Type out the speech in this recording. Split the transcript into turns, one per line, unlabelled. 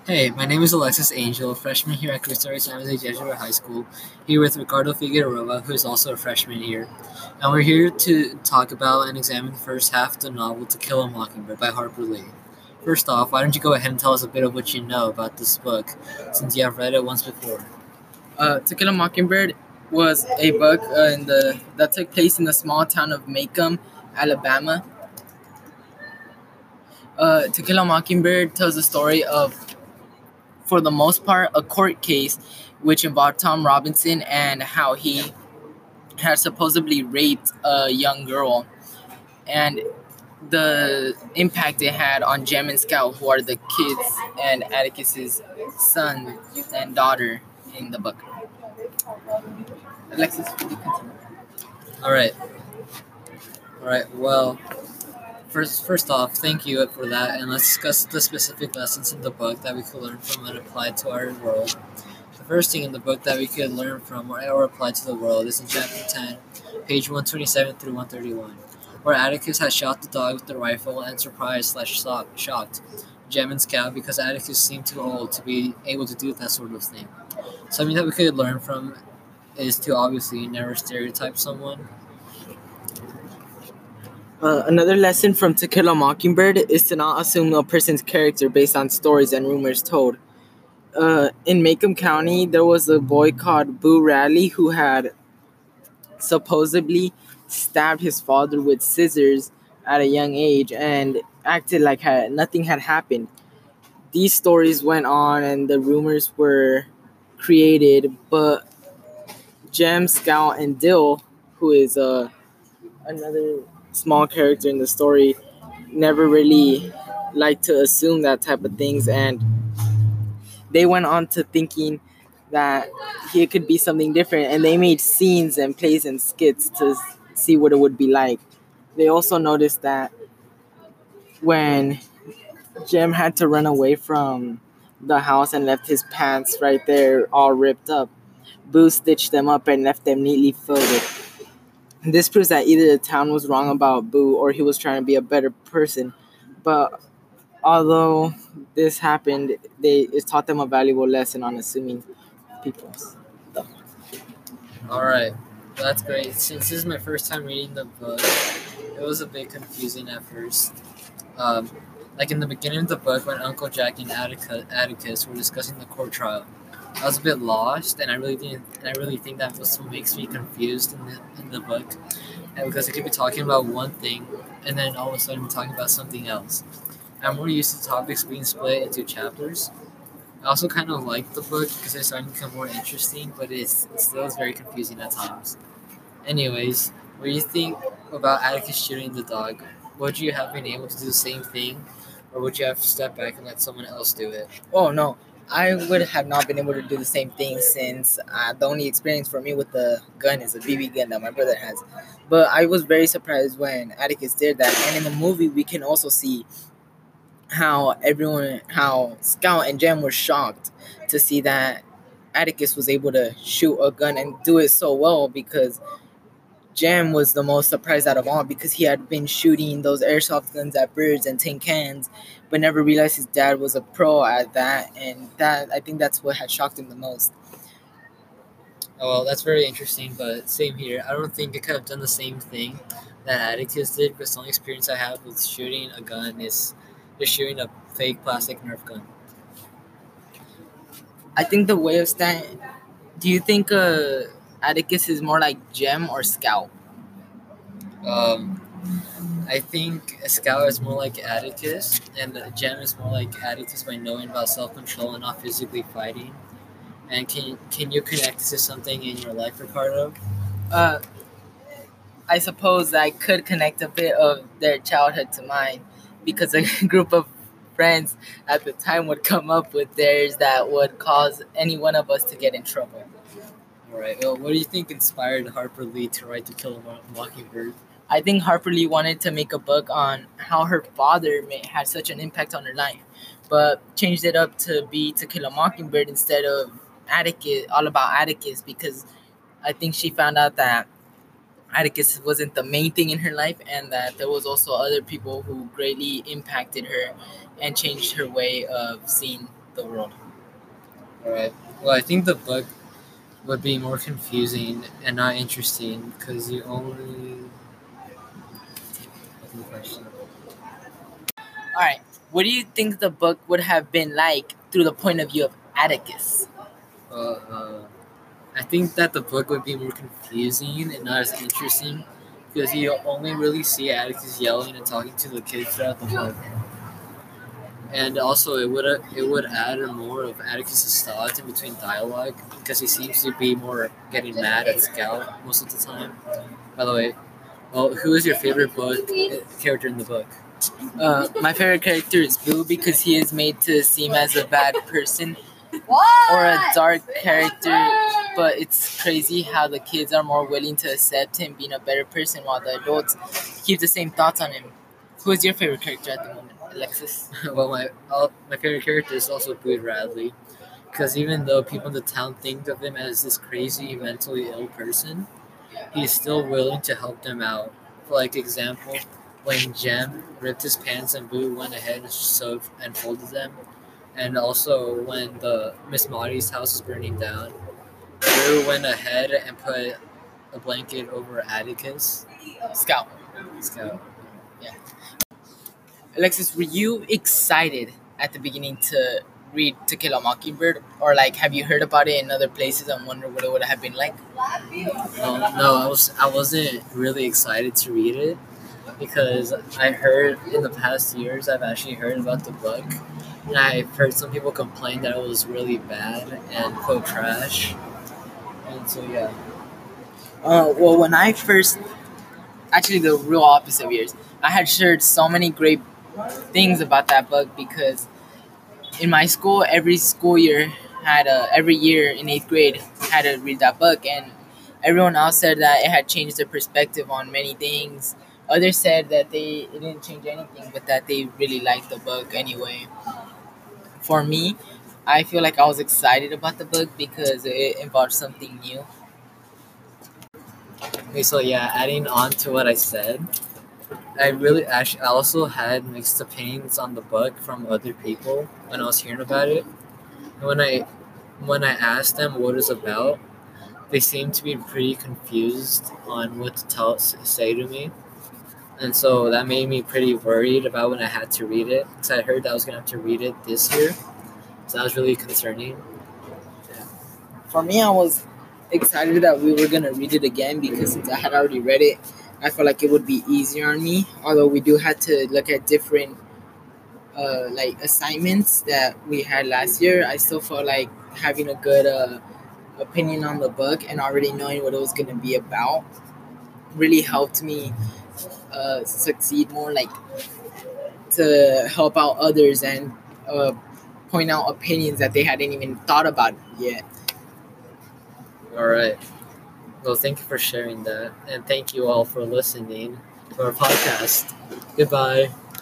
Hey, my name is Alexis Angel, freshman here at Cristo Rey San Jose Jesuit High School, here with Ricardo Figueroa, who is also a freshman here. And we're here to talk about and examine the first half of the novel To Kill a Mockingbird by Harper Lee. First off, why don't you go ahead and tell us a bit of what you know about this book, since you have read it once before?
To Kill a Mockingbird was a book that took place in the small town of Macomb, Alabama. To Kill a Mockingbird tells the story of, for the most part, a court case which involved Tom Robinson and how he had supposedly raped a young girl, and the impact it had on Jem and Scout, who are the kids and Atticus's son and daughter in the book. Alexis, will you continue?
All right, all right. Well, first off, thank you for that, and let's discuss the specific lessons in the book that we could learn from and apply to our world. The first thing in the book that we could learn from or apply to the world is in chapter 10, page 127 through 131, where Atticus has shot the dog with the rifle and surprised/shocked Jem and Scout because Atticus seemed too old to be able to do that sort of thing. Something that we could learn from is to obviously never stereotype someone.
Another lesson from To Kill a Mockingbird is to not assume a person's character based on stories and rumors told. In Macomb County, there was a boy called Boo Radley who had supposedly stabbed his father with scissors at a young age and acted like nothing had happened. These stories went on and the rumors were created, but Jem, Scout, and Dill, who is another small character in the story, never really liked to assume that type of things, and they went on to thinking that it could be something different, and they made scenes and plays and skits to see what it would be like. They also noticed that when Jim had to run away from the house and left his pants right there all ripped up, Boo stitched them up and left them neatly folded. This proves that either the town was wrong about Boo or he was trying to be a better person. But although this happened, it taught them a valuable lesson on assuming people's stuff.
All right, that's great. Since this is my first time reading the book, it was a bit confusing at first. Um, like in the beginning of the book, when Uncle Jack and Atticus were discussing the court trial, I was a bit lost, and I really didn't. And I really think that was what makes me confused in the book, and because it could be talking about one thing, and then all of a sudden we're talking about something else. I'm more used to topics being split into chapters. I also kind of like the book because it's starting to become more interesting, but it still is very confusing at times. Anyways, what do you think about Atticus shooting the dog? Would you have been able to do the same thing, or would you have stepped back and let someone else do it?
Oh no, I would have not been able to do the same thing since the only experience for me with the gun is a BB gun that my brother has. But I was very surprised when Atticus did that, and in the movie we can also see how Scout and Jem were shocked to see that Atticus was able to shoot a gun and do it so well, because Jem was the most surprised out of all because he had been shooting those airsoft guns at birds and tin cans, but never realized his dad was a pro at that, and that I think that's what had shocked him the most.
Oh, well, that's very interesting, but same here. I don't think I could have done the same thing that Atticus did because the only experience I have with shooting a gun is just shooting a fake plastic Nerf gun.
I think the way of stand. Do you think Atticus is more like Jem or Scout?
Um, I think Scout is more like Atticus, and Gem is more like Atticus by knowing about self control and not physically fighting. And can you connect to something in your life, Ricardo?
Uh, I suppose I could connect a bit of their childhood to mine, because a group of friends at the time would come up with theirs that would cause any one of us to get in trouble.
All right. Well, what do you think inspired Harper Lee to write To Kill a Mockingbird?
I think Harper Lee wanted to make a book on how her father had such an impact on her life, but changed it up to be To Kill a Mockingbird instead of Atticus, all about Atticus, because I think she found out that Atticus wasn't the main thing in her life, and that there was also other people who greatly impacted her and changed her way of seeing the world.
All right. Well, I think the book would be more confusing and not interesting because you only. What's the question?
All right. What do you think the book would have been like through the point of view of Atticus?
I think that the book would be more confusing and not as interesting because you only really see Atticus yelling and talking to the kids throughout the book. And also, it would add more of Atticus' thoughts in between dialogue because he seems to be more getting mad at Scout most of the time. By the way, well, who is your favorite book character in the book?
My favorite character is Boo because he is made to seem as a bad person or a dark character, but it's crazy how the kids are more willing to accept him being a better person while the adults keep the same thoughts on him. Who is your favorite character at the moment, Alexis?
Well, my favorite character is also Boo Radley because even though people in the town think of him as this crazy mentally ill person, he's still willing to help them out. For like example, when Jem ripped his pants and Boo went ahead and sewed and folded them, and also when the Miss Maudie's house was burning down, Boo went ahead and put a blanket over Atticus.
Scout.
Scout.
Alexis, were you excited at the beginning to read To Kill a Mockingbird? Or like have you heard about it in other places and wonder what it would have been like?
No, I wasn't really excited to read it because I heard in the past years I've actually heard about the book, and I've heard some people complain that it was really bad and quote trash, and so yeah.
Well, when I first, actually the real opposite of yours, I had heard so many great things about that book because in my school, every school year every year in 8th grade had to read that book, and everyone else said that it had changed their perspective on many things. Others said that it didn't change anything, but that they really liked the book anyway. For me, I feel like I was excited about the book because it involved something new.
Okay, so yeah, adding on to what I said, I also had mixed opinions on the book from other people when I was hearing about it. And when I asked them what it's about, they seemed to be pretty confused on what to say to me. And so that made me pretty worried about when I had to read it because I heard that I was going to have to read it this year. So that was really concerning.
For me, I was excited that we were gonna read it again because since I had already read it, I felt like it would be easier on me. Although we do have to look at different like assignments that we had last year, I still felt like having a good opinion on the book and already knowing what it was gonna be about really helped me succeed more, like to help out others and point out opinions that they hadn't even thought about yet.
All right. Well, thank you for sharing that. And thank you all for listening to our podcast. Goodbye.